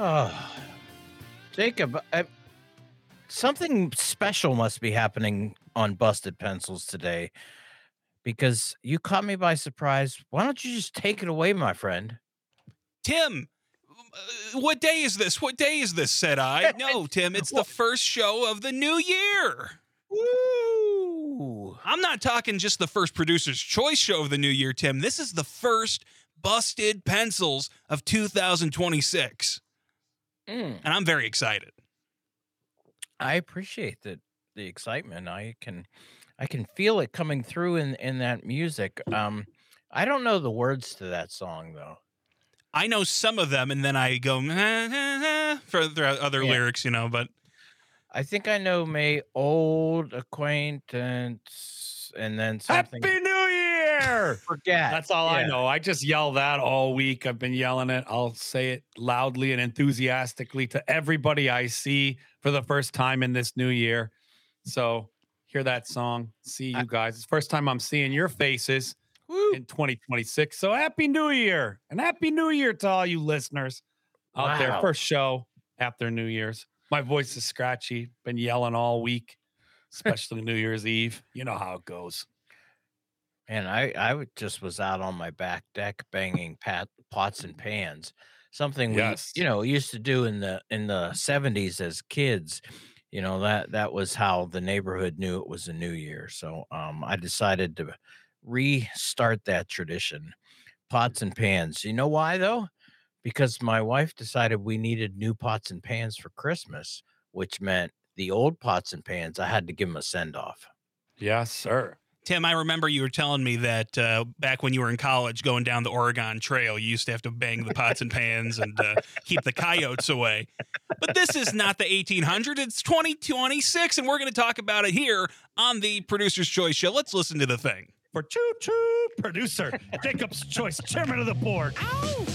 Oh, Jacob, something special must be happening on Busted Pencils today because you caught me by surprise. Why don't you just take it away, my friend? Tim, what day is this? What day is this, said I. No, Tim, it's the first show of the new year. Woo! I'm not talking just the first Producer's Choice show of the new year, Tim. This is the first Busted Pencils of 2026. And I'm very excited. I appreciate the excitement. I can feel it coming through in that music. I don't know the words to that song though. I know some of them, and then I go for the other lyrics, but I think I know "May Old Acquaintance" and then something. Happy New Year! Forget. That's all I know. I just yell that all week. I've been yelling it. I'll say it loudly and enthusiastically to everybody I see for the first time in this new year. So hear that song. See you guys. It's the first time I'm seeing your faces in 2026. So Happy New Year. And Happy New Year to all you listeners out there. First show after New Year's. My voice is scratchy. Been yelling all week, especially New Year's Eve. You know how it goes. And I just was out on my back deck banging pots and pans, something we used to do in the 70s as kids. That was how the neighborhood knew it was a new year. So I decided to restart that tradition, pots and pans. You know why though? Because my wife decided we needed new pots and pans for Christmas, which meant the old pots and pans, I had to give them a send off. Yes, sir. Tim, I remember you were telling me that back when you were in college going down the Oregon Trail, you used to have to bang the pots and pans and keep the coyotes away. But this is not the 1800s. It's 2026, and we're going to talk about it here on the Producer's Choice Show. Let's listen to the thing. For choo-choo producer, Jacob's Choice, chairman of the board. Ow!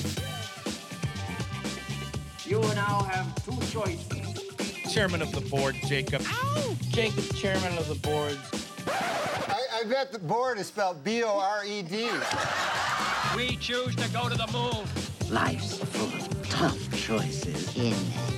You now have two choices. Chairman of the board, Jacob. Ow! Jacob, chairman of the board. I bet the board is spelled B-O-R-E-D. We choose to go to the moon. Life's full of tough choices, isn't it?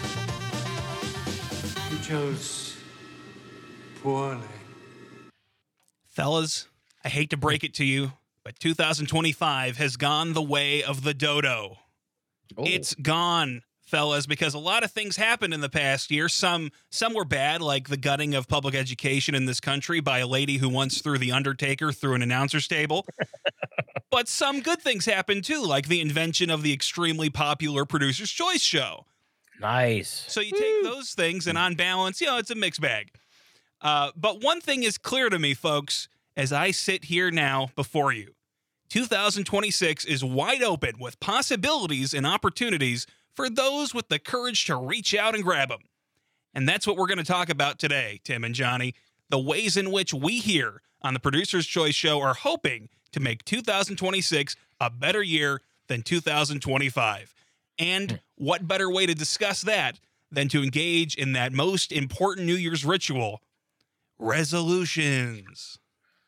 You chose poorly. Fellas, I hate to break it to you, but 2025 has gone the way of the dodo. Oh. It's gone, fellas, because a lot of things happened in the past year. Some were bad, like the gutting of public education in this country by a lady who once threw The Undertaker through an announcer's table. But some good things happened, too, like the invention of the extremely popular Producer's Choice show. Nice. So you take those things, and on balance, it's a mixed bag. But one thing is clear to me, folks, as I sit here now before you. 2026 is wide open with possibilities and opportunities for those with the courage to reach out and grab them. And that's what we're going to talk about today, Tim and Johnny. The ways in which we here on the Producer's Choice Show are hoping to make 2026 a better year than 2025. And what better way to discuss that than to engage in that most important New Year's ritual, resolutions.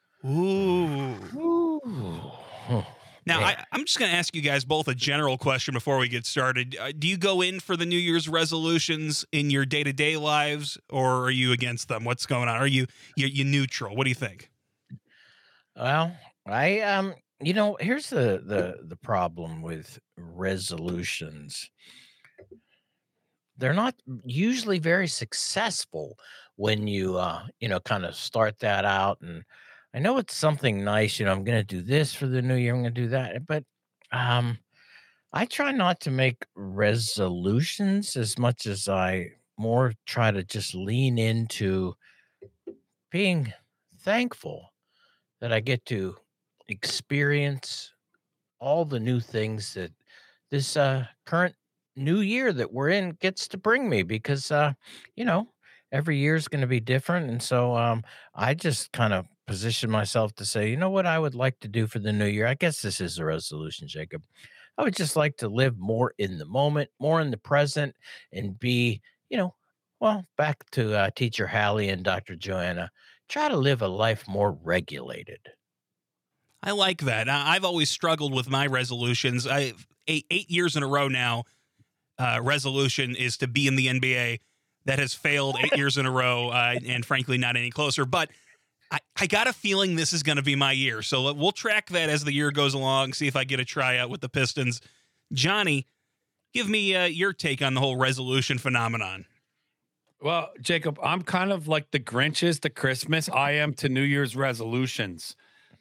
Ooh. Now, I'm just going to ask you guys both a general question before we get started. Do you go in for the New Year's resolutions in your day-to-day lives, or are you against them? What's going on? Are you neutral? What do you think? Well, I here's the problem with resolutions. They're not usually very successful when you kind of start that out. And I know it's something nice, I'm going to do this for the new year, I'm going to do that, but I try not to make resolutions as much as I more try to just lean into being thankful that I get to experience all the new things that this current new year that we're in gets to bring me, because every year is going to be different. And so I just kind of position myself to say, what I would like to do for the new year. I guess this is a resolution, Jacob. I would just like to live more in the moment, more in the present, and be, back to Teacher Hallie and Dr. Joanna, try to live a life more regulated. I like that. I've always struggled with my resolutions. 8 years in a row now, resolution is to be in the NBA. That has failed 8 years in a row, and frankly, not any closer. But I got a feeling this is going to be my year. So we'll track that as the year goes along, see if I get a tryout with the Pistons. Johnny, give me your take on the whole resolution phenomenon. Well, Jacob, I'm kind of like the Grinches to Christmas. I am to New Year's resolutions.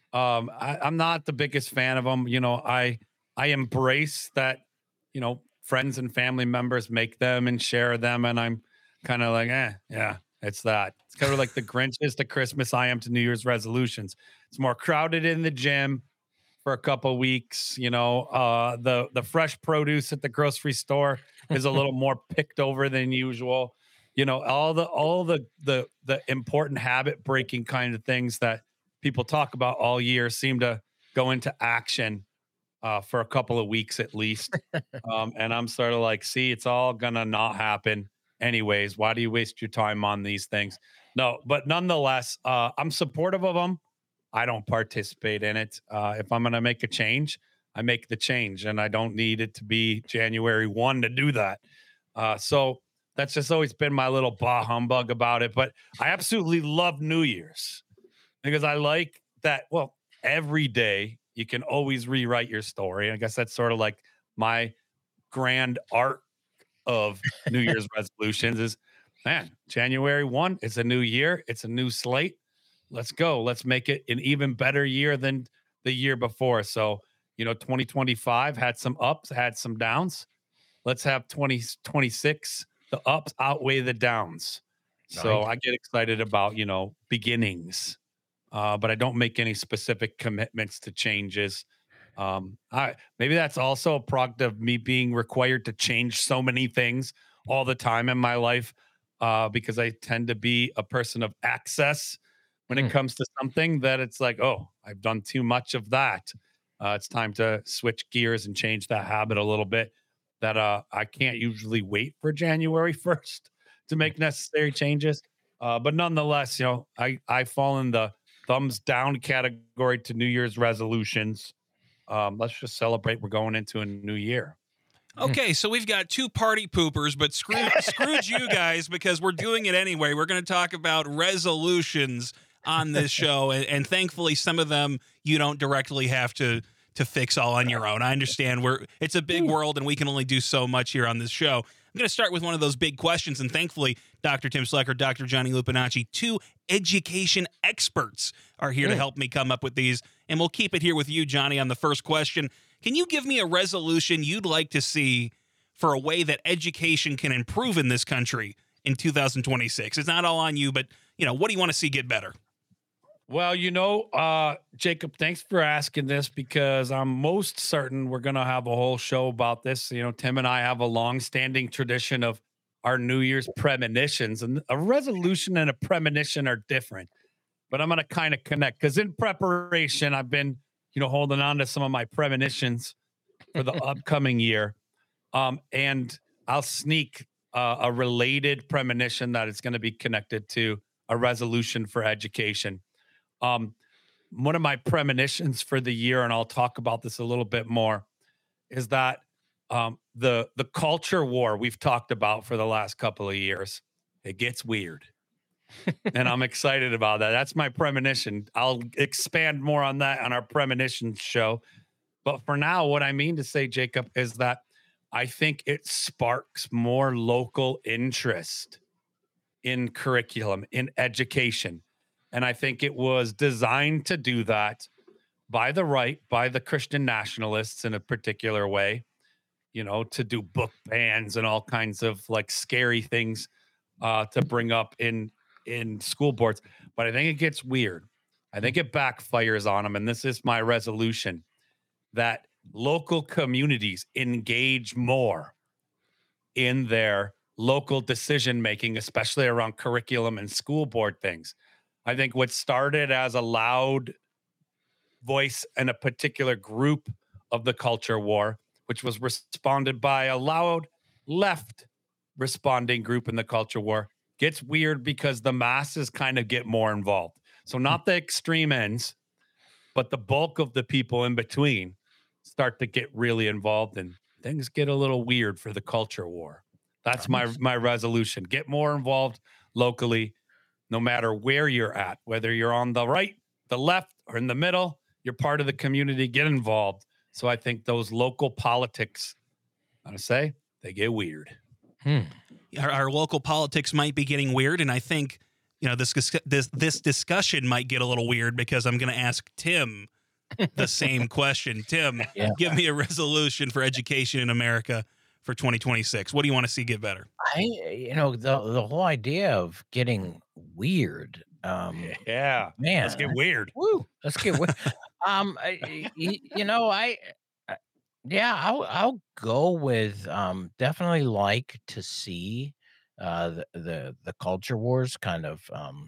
I'm not the biggest fan of them. I embrace that, friends and family members make them and share them. And I'm kind of like, yeah, it's that. It's kind of like the Grinches to Christmas. I am to New Year's resolutions. It's more crowded in the gym for a couple of weeks. The fresh produce at the grocery store is a little more picked over than usual. All the important habit breaking kind of things that people talk about all year seem to go into action for a couple of weeks at least. And I'm sort of like, see, it's all gonna not happen anyways. Why do you waste your time on these things? No, but nonetheless, I'm supportive of them. I don't participate in it. If I'm gonna make a change, I make the change, and I don't need it to be January 1 to do that. So that's just always been my little bah humbug about it. But I absolutely love New Year's because I like that. Well, every day you can always rewrite your story. I guess that's sort of like my grand art of New Year's resolutions is, man, January 1, it's a new year. It's a new slate. Let's go. Let's make it an even better year than the year before. So, 2025 had some ups, had some downs. Let's have 2026. The ups outweigh the downs. Nice. So I get excited about, beginnings, but I don't make any specific commitments to changes. Maybe that's also a product of me being required to change so many things all the time in my life, because I tend to be a person of access when it comes to something that it's like, oh, I've done too much of that. It's time to switch gears and change that habit a little bit. That I can't usually wait for January 1st to make necessary changes. But nonetheless, I fall in the thumbs down category to New Year's resolutions. Let's just celebrate. We're going into a new year. Okay, so we've got two party poopers, but screwed you guys because we're doing it anyway. We're going to talk about resolutions on this show, and thankfully some of them you don't directly have to fix all on your own. I understand it's a big world and we can only do so much here on this show. I'm going to start with one of those big questions, and thankfully Dr. Tim Slecker, Dr. Johnny Lupinacci, two education experts are here to help me come up with these, and we'll keep it here with you, Johnny, on the first question. Can you give me a resolution you'd like to see for a way that education can improve in this country in 2026? It's not all on you, but, what do you want to see get better? Well, Jacob, thanks for asking this because I'm most certain we're going to have a whole show about this. Tim and I have a long-standing tradition of our New Year's premonitions, and a resolution and a premonition are different. But I'm going to kind of connect because in preparation, I've been, holding on to some of my premonitions for the upcoming year. And I'll sneak a related premonition that is going to be connected to a resolution for education. One of my premonitions for the year, and I'll talk about this a little bit more, is that the culture war we've talked about for the last couple of years, it gets weird. And I'm excited about that. That's my premonition. I'll expand more on that on our premonition show. But for now, what I mean to say, Jacob, is that I think it sparks more local interest in curriculum, in education. And I think it was designed to do that by the right, by the Christian nationalists in a particular way, to do book bans and all kinds of like scary things to bring up in school boards. But I think it gets weird. I think it backfires on them. And this is my resolution, that local communities engage more in their local decision-making, especially around curriculum and school board things. I think what started as a loud voice in a particular group of the culture war, which was responded by a loud left responding group in the culture war, gets weird because the masses kind of get more involved. So not the extreme ends, but the bulk of the people in between start to get really involved. And things get a little weird for the culture war. That's my resolution. Get more involved locally, no matter where you're at, whether you're on the right, the left, or in the middle, you're part of the community, get involved. So I think those local politics, I say, they get weird. Our local politics might be getting weird, and I think this discussion might get a little weird because I'm going to ask Tim the same question. Tim, give me a resolution for education in America for 2026. What do you want to see get better? The whole idea of getting weird. Man, let's get weird. Woo, let's get weird. I'll go with definitely like to see the culture wars kind of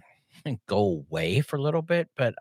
go away for a little bit, but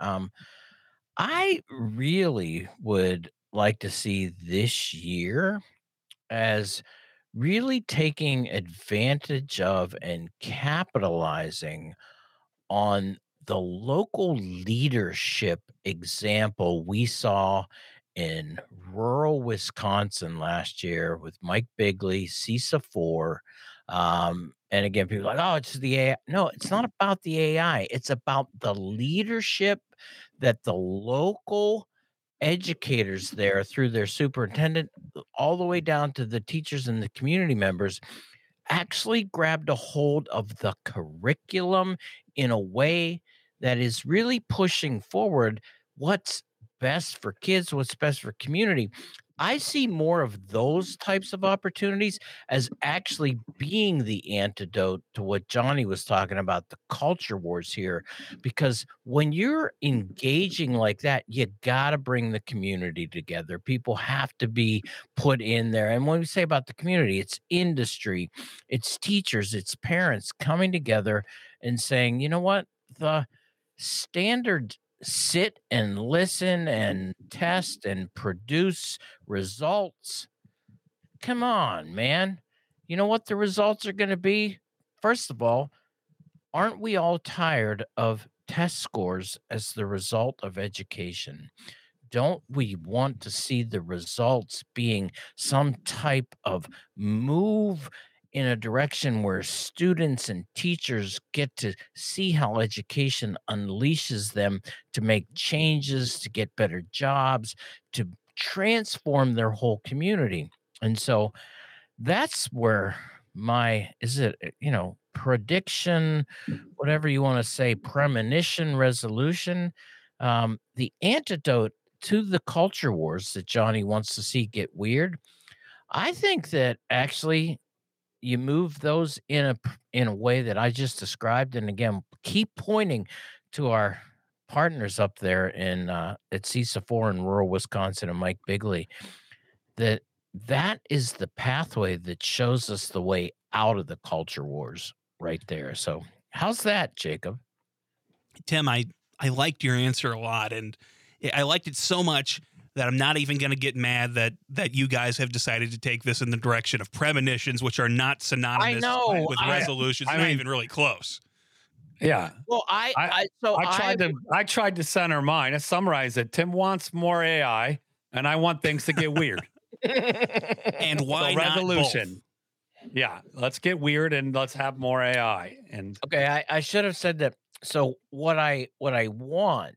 I really would like to see this year as really taking advantage of and capitalizing on the local leadership example we saw in rural Wisconsin last year with Mike Bigley, CISA 4. And again, people are like, oh, it's the AI. No, it's not about the AI. It's about the leadership that the local educators there through their superintendent all the way down to the teachers and the community members actually grabbed a hold of the curriculum in a way that is really pushing forward what's best for kids, what's best for community. I see more of those types of opportunities as actually being the antidote to what Johnny was talking about, the culture wars here. Because when you're engaging like that, you got to bring the community together. People have to be put in there. And when we say about the community, it's industry, it's teachers, it's parents coming together and saying, you know what, the standard sit and listen and test and produce results. Come on, man. You know what the results are going to be? First of all, aren't we all tired of test scores as the result of education? Don't we want to see the results being some type of move in a direction where students and teachers get to see how education unleashes them to make changes, to get better jobs, to transform their whole community? And so that's where prediction, whatever you want to say, premonition, resolution, the antidote to the culture wars that Johnny wants to see get weird. I think that actually you move those in a way that I just described, and again, keep pointing to our partners up there in at CISA 4 in rural Wisconsin and Mike Bigley. That is the pathway that shows us the way out of the culture wars right there. So, how's that, Jacob? Tim, I liked your answer a lot, and I liked it so much that I'm not even going to get mad that you guys have decided to take this in the direction of premonitions, which are not synonymous with resolutions. Not even really close. Yeah. Well, I tried to center mine. I summarize it. Tim wants more AI, and I want things to get weird. And why not resolution? Both? Yeah, let's get weird and let's have more AI. And okay, I should have said that. So what I want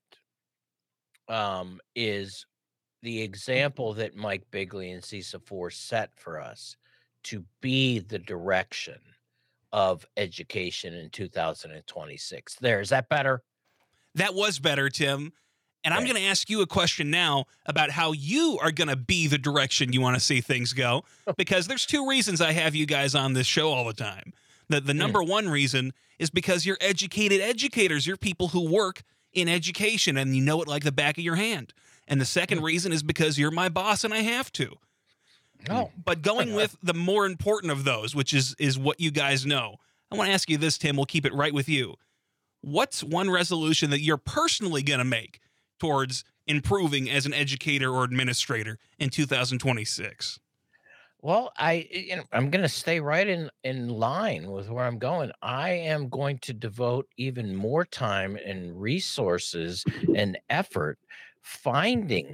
is the example that Mike Bigley and CISA 4 set for us to be the direction of education in 2026. Is that better? That was better, Tim. And I'm going to ask you a question now about how you are going to be the direction you want to see things go, because there's two reasons I have you guys on this show all the time. The number one reason is because you're educated educators. You're people who work in education and you know it like the back of your hand. And the second reason is because you're my boss and I have to. Oh. But going with the more important of those, which is what you guys know, I want to ask you this, Tim. We'll keep it right with you. What's one resolution that you're personally going to make towards improving as an educator or administrator in 2026? Well, I'm going to stay right in line with where I'm going. I am going to devote even more time and resources and effort finding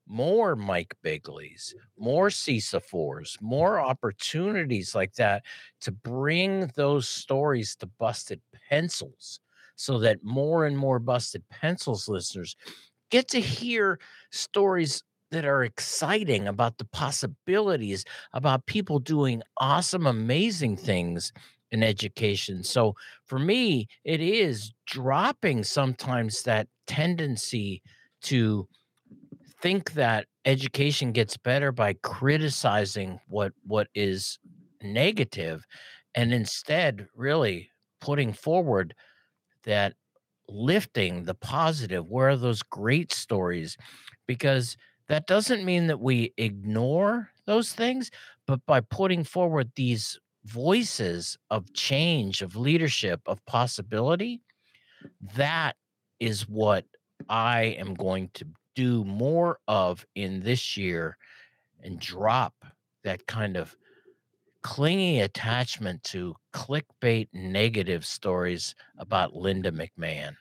more Mike Bigleys, more CISA 4s, more opportunities like that to bring those stories to Busted Pencils so that more and more Busted Pencils listeners get to hear stories that are exciting about the possibilities, about people doing awesome, amazing things in education. So for me, it is dropping sometimes that tendency to think that education gets better by criticizing what is negative, and instead really putting forward that lifting the positive. Where are those great stories? Because that doesn't mean that we ignore those things, but by putting forward these voices of change, of leadership, of possibility, that is what I am going to do more of in this year and drop that kind of clingy attachment to clickbait negative stories about Linda McMahon.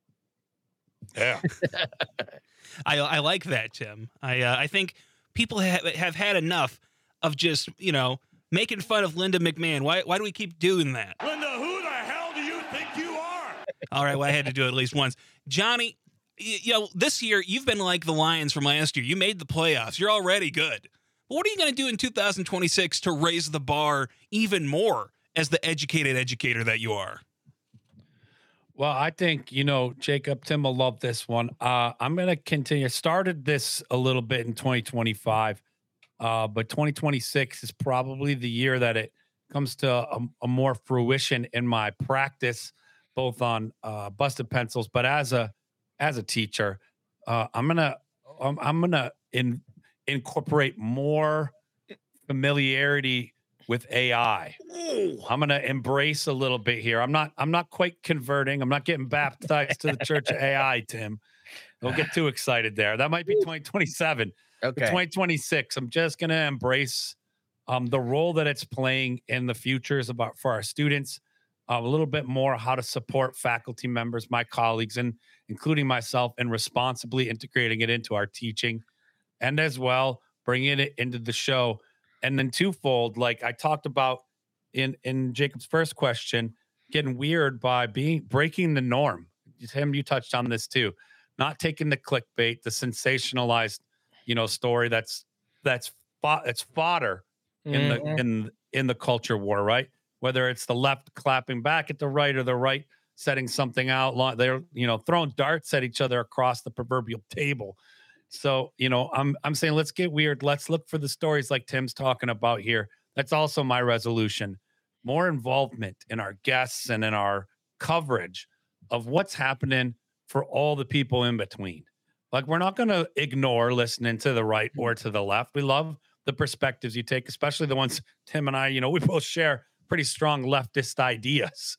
Yeah. I like that, Tim. I think people have had enough of just, making fun of Linda McMahon. Why do we keep doing that? Linda, who the hell do you think you are? All right, well, I had to do it at least once. Johnny, this year you've been like the Lions from last year. You made the playoffs. You're already good. But what are you going to do in 2026 to raise the bar even more as the educated educator that you are? Well, I think, Jacob, Tim will love this one. I'm going to continue. Started this a little bit in 2025, but 2026 is probably the year that it comes to a more fruition in my practice, both on Busted Pencils, but as a teacher, I'm gonna incorporate more familiarity with AI. I'm going to embrace a little bit here. I'm not quite converting. I'm not getting baptized to the church of AI, Tim. Don't get too excited there. That might be 2027. Okay. 2026, I'm just going to embrace the role that it's playing in the futures for our students, a little bit more how to support faculty members, my colleagues, and including myself, and responsibly integrating it into our teaching, and as well bringing it into the show. And then twofold, like I talked about in Jacob's first question, getting weird by breaking the norm. Tim, you touched on this too. Not taking the clickbait, the sensationalized, story that's fodder in the culture war, right? Whether it's the left clapping back at the right or the right setting something out, they're throwing darts at each other across the proverbial table. So, I'm saying let's get weird. Let's look for the stories like Tim's talking about here. That's also my resolution. More involvement in our guests and in our coverage of what's happening for all the people in between. Like, we're not going to ignore listening to the right or to the left. We love the perspectives you take, especially the ones Tim and I, we both share pretty strong leftist ideas.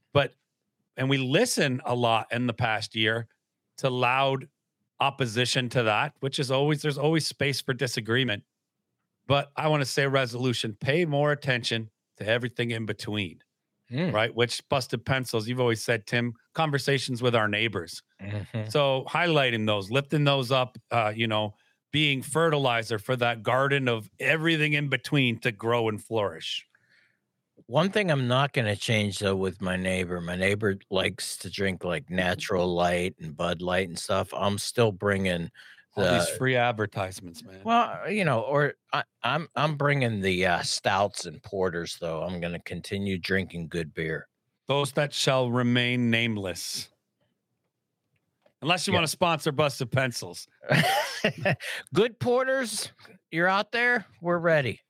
And we listen a lot in the past year to loud opposition to that, which is there's always space for disagreement. But I want to say resolution, pay more attention to everything in between, right? Which Busted Pencils, you've always said, Tim, conversations with our neighbors. Mm-hmm. So highlighting those, lifting those up, being fertilizer for that garden of everything in between to grow and flourish. One thing I'm not going to change, though, with my neighbor likes to drink like Natural Light and Bud Light and stuff. I'm still bringing all these free advertisements, man. Well, I'm bringing the stouts and porters, though. I'm going to continue drinking good beer. Those that shall remain nameless. Unless you want to sponsor Busted Pencils. Good porters, you're out there. We're ready.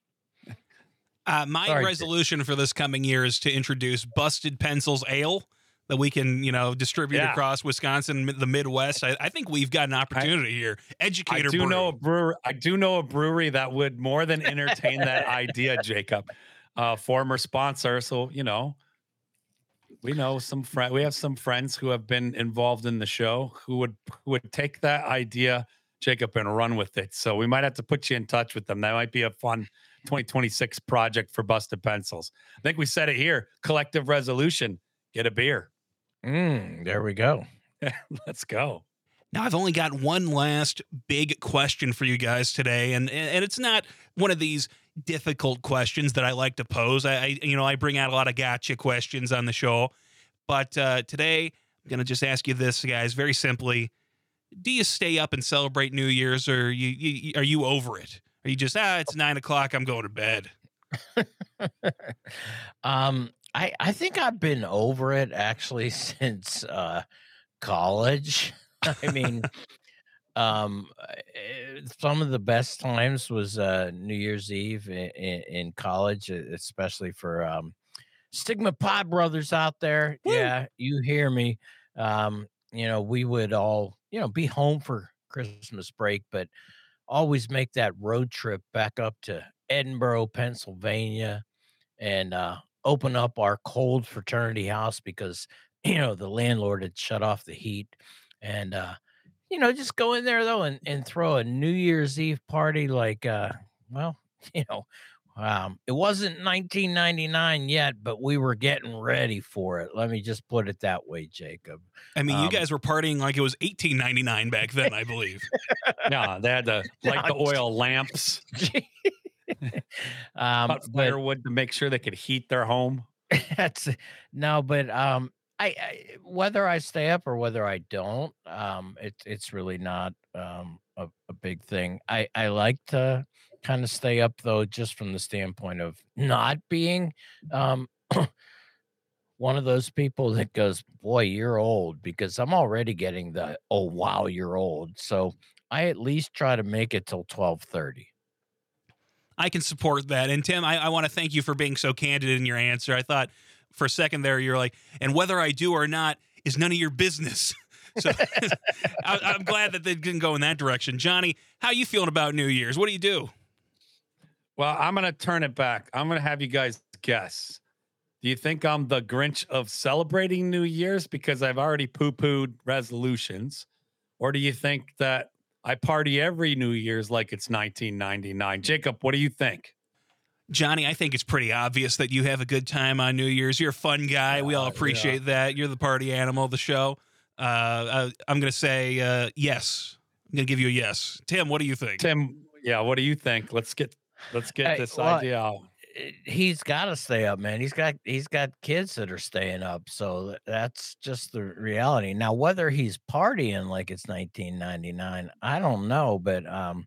My resolution for this coming year is to introduce Busted Pencils Ale that we can, distribute across Wisconsin, the Midwest. I think we've got an opportunity here. Educator brewery. I do know a brewery that would more than entertain that idea, Jacob. Former sponsor. So, we know we have some friends who have been involved in the show who would take that idea, Jacob, and run with it. So we might have to put you in touch with them. That might be a fun 2026 project for Busted Pencils. I think we said it here. Collective resolution: get a beer. There we go. Let's go. Now, I've only got one last big question for you guys today, and it's not one of these difficult questions that I like to pose. I bring out a lot of gotcha questions on the show, but today I'm going to just ask you this, guys, very simply. Do you stay up and celebrate New Year's, or are you over it? Are you just, it's 9 o'clock, I'm going to bed? I think I've been over it actually since college. I mean, some of the best times was New Year's Eve in college, especially for Stigma Pi brothers out there. Woo! Yeah, you hear me. We would all, be home for Christmas break, but always make that road trip back up to Edinburgh, Pennsylvania, and open up our cold fraternity house because, the landlord had shut off the heat. And, just go in there though and throw a New Year's Eve party like, you know, it wasn't 1999 yet, but we were getting ready for it. Let me just put it that way, Jacob. I mean, you guys were partying like it was 1899 back then, I believe. Yeah, they had to light the oil lamps, cut firewood to make sure they could heat their home. That's no, but I whether I stay up or whether I don't, it's really not a big thing. I like to kind of stay up though, just from the standpoint of not being one of those people that goes, boy, you're old, because I'm already getting the, oh wow, you're old. So I at least try to make it till 12:30. I can support that. And Tim, I want to thank you for being so candid in your answer. I thought for a second there, you're like, and whether I do or not is none of your business. So I'm glad that they didn't go in that direction. Johnny, how you feeling about New Year's? What do you do? Well, I'm going to turn it back. I'm going to have you guys guess. Do you think I'm the Grinch of celebrating New Year's because I've already poo-pooed resolutions? Or do you think that I party every New Year's like it's 1999? Jacob, what do you think? Johnny, I think it's pretty obvious that you have a good time on New Year's. You're a fun guy. We all appreciate that. You're the party animal of the show. I'm going to say yes. I'm going to give you a yes. Tim, what do you think? Tim, yeah, what do you think? Let's get this idea out. He's got to stay up, man. He's got kids that are staying up, so that's just the reality. Now, whether he's partying like it's 1999, I don't know, but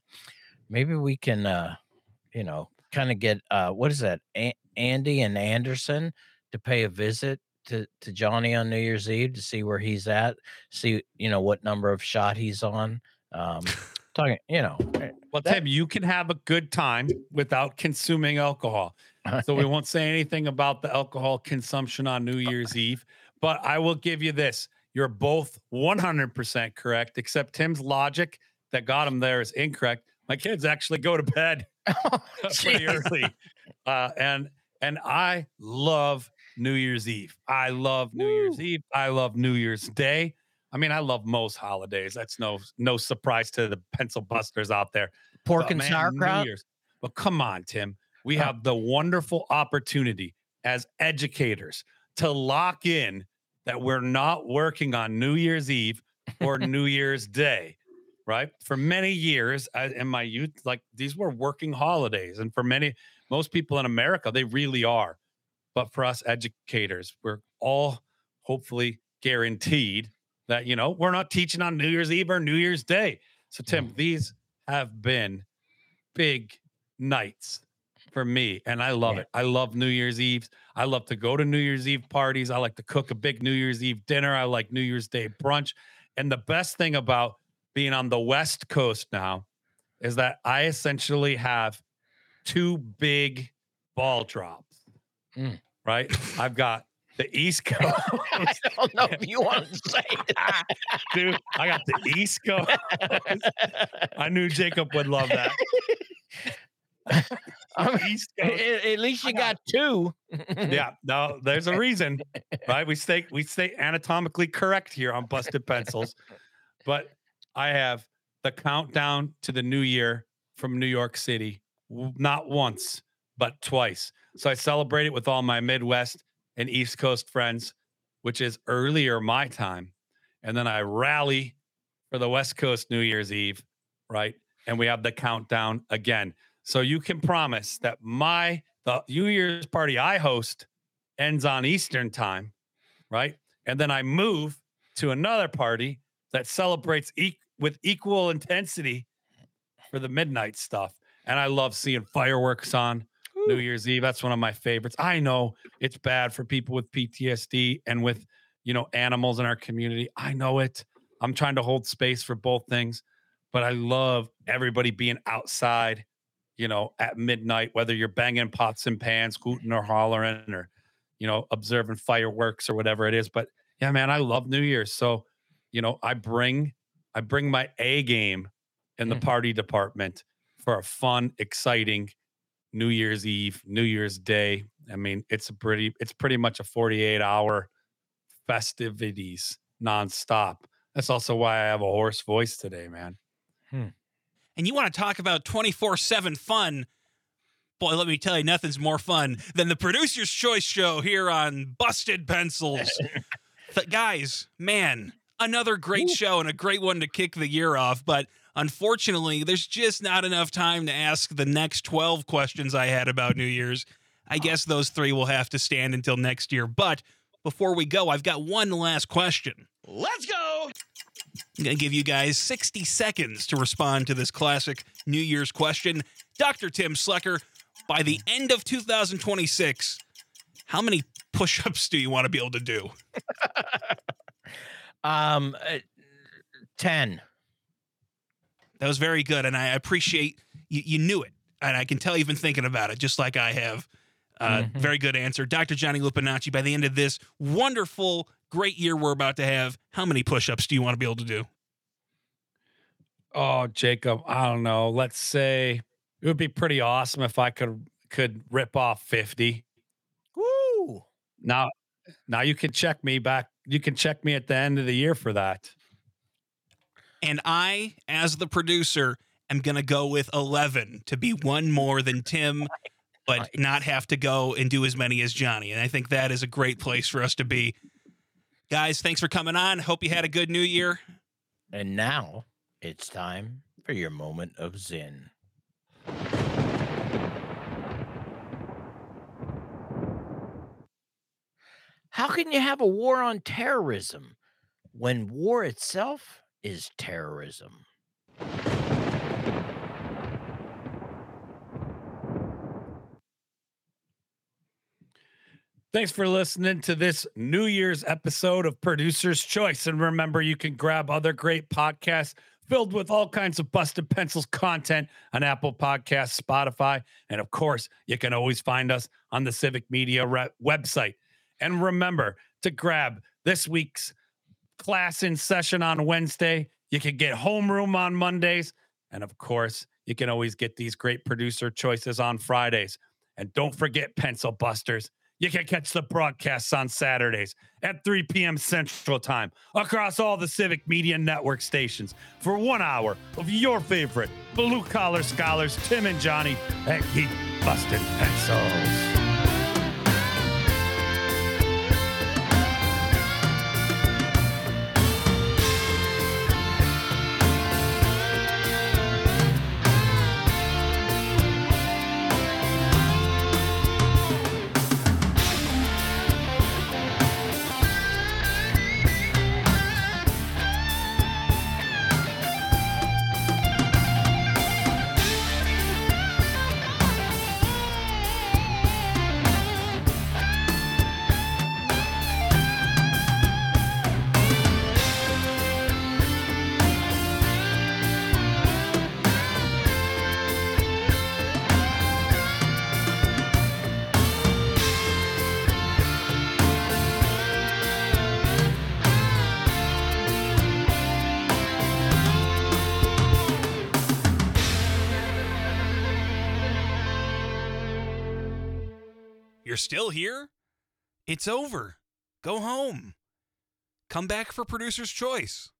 maybe we can, kind of get what is that, Andy and Anderson to pay a visit to Johnny on New Year's Eve to see where he's at, see what number of shot he's on. Talking, Well, Tim, you can have a good time without consuming alcohol. So we won't say anything about the alcohol consumption on New Year's Eve, but I will give you this. You're both 100% correct, except Tim's logic that got him there is incorrect. My kids actually go to bed pretty early. And I love New Year's Eve. I love New Year's Eve. I love New Year's Day. I mean, I love most holidays. That's no surprise to the pencil busters out there. Pork and sauerkraut. Well, come on, Tim. We have the wonderful opportunity as educators to lock in that we're not working on New Year's Eve or New Year's Day, right? For many years in my youth, like these were working holidays. And for most people in America, they really are. But for us educators, we're all hopefully guaranteed that, we're not teaching on New Year's Eve or New Year's Day. So, Tim, these have been big nights for me, and I love it. I love New Year's Eve. I love to go to New Year's Eve parties. I like to cook a big New Year's Eve dinner. I like New Year's Day brunch. And the best thing about being on the West Coast now is that I essentially have two big ball drops, right? I've got the East Coast. I don't know if you want to say that. Dude, I got the East Coast. I knew Jacob would love that. East Coast. At least you got two. Yeah, no, there's a reason, right? We stay anatomically correct here on Busted Pencils. But I have the countdown to the new year from New York City, not once, but twice. So I celebrate it with all my Midwest and East Coast friends, which is earlier my time. And then I rally for the West Coast New Year's Eve, right? And we have the countdown again. So you can promise that the New Year's party I host ends on Eastern time, right? And then I move to another party that celebrates with equal intensity for the midnight stuff. And I love seeing fireworks on New Year's Eve. That's one of my favorites. I know it's bad for people with PTSD and with, animals in our community. I know it. I'm trying to hold space for both things, but I love everybody being outside, at midnight, whether you're banging pots and pans, hooting or hollering or, observing fireworks or whatever it is. But yeah, man, I love New Year's. So, I bring my A game in the party department for a fun, exciting New Year's Eve, New Year's Day. I mean, it's pretty much a 48-hour festivities nonstop. That's also why I have a hoarse voice today, man. And you want to talk about 24/7 fun? Boy, let me tell you, nothing's more fun than the Producer's Choice Show here on Busted Pencils. Guys, man, another great show and a great one to kick the year off. But unfortunately, there's just not enough time to ask the next 12 questions I had about New Year's. I guess those 3 will have to stand until next year. But before we go, I've got one last question. Let's go. I'm going to give you guys 60 seconds to respond to this classic New Year's question. Dr. Tim Slecker, by the end of 2026, how many push-ups do you want to be able to do? 10. That was very good, and I appreciate you knew it, and I can tell you've been thinking about it, just like I have. Very good answer. Dr. Johnny Lupinacci, by the end of this wonderful, great year we're about to have, how many push-ups do you want to be able to do? Oh, Jacob, I don't know. Let's say it would be pretty awesome if I could rip off 50. Woo! Now you can check me back. You can check me at the end of the year for that. And I, as the producer, am going to go with 11 to be one more than Tim, but not have to go and do as many as Johnny. And I think that is a great place for us to be. Guys, thanks for coming on. Hope you had a good New Year. And now it's time for your moment of Zen. How can you have a war on terrorism when war itself is terrorism? Thanks for listening to this New Year's episode of Producer's Choice. And remember, you can grab other great podcasts filled with all kinds of Busted Pencils content on Apple Podcasts, Spotify, and of course, you can always find us on the Civic Media website. And remember to grab this week's class in session on Wednesday. You can get homeroom on Mondays. And of course, you can always get these great producer choices on Fridays. And don't forget, Pencil Busters, you can catch the broadcasts on Saturdays at 3 p.m. Central Time across all the Civic Media Network stations for 1 hour of your favorite blue-collar scholars, Tim and Johnny, at Geek Busted Pencils. You're still here? It's over. Go home. Come back for Producer's Choice.